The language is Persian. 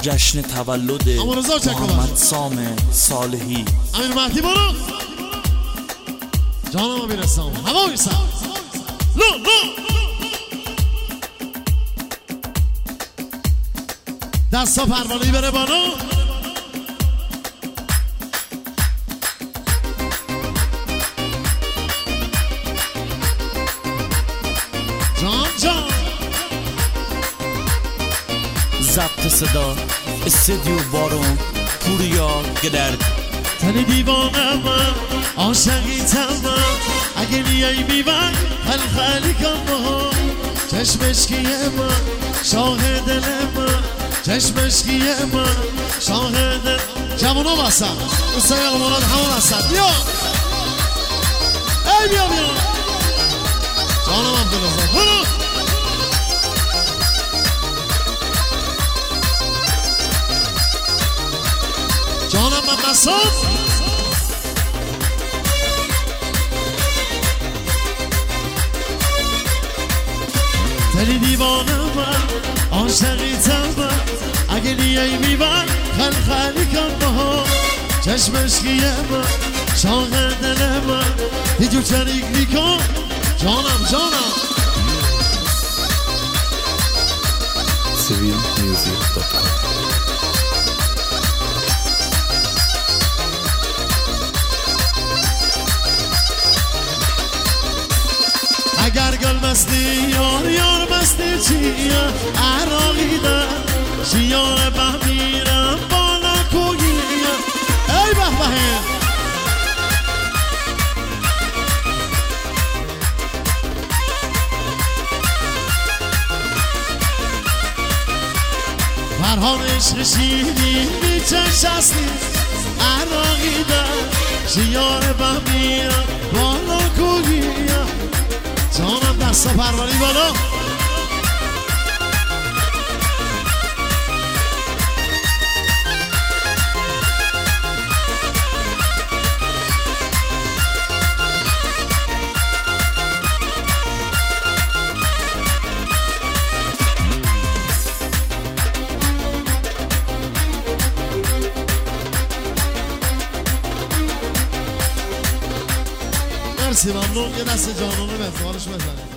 جشن تولد محمد سام صالحی. امیر مهدی برو جانم امیر سام هوا میرسم لو دستا پروانه‌ای بره بالا. جان ضبط صدا استودیو بارون پوریا گدرد. تن دیوانه من عاشقیتم من اگه نیایی میبر خلی کن با چشمشکیه من شاه دل من چشمشکیه من شاه دل جوانو بستم مستقل مراد همون بستم. بیا ای بیا جانم عبدالرزاق برو جانم من قصاب تنی دیوانه من عاشقیتم من اگه نیایی میبر خلی کن با چشمشکیه من شاه دل من هیچو شریک نیکن جانم civilmusic.com. اگر گل مستی یار مستی چیه عراقی ده شیار بمیرم بالا کوگیه ای بهبهه فرهان عشق شیرین میچش هستی عراقی ده شیار بمیرم بالا کوگیه جانم دستا پروانه‌ای بالا. مرسی ممنون. یه دست جانانه به افتخارش بزنید.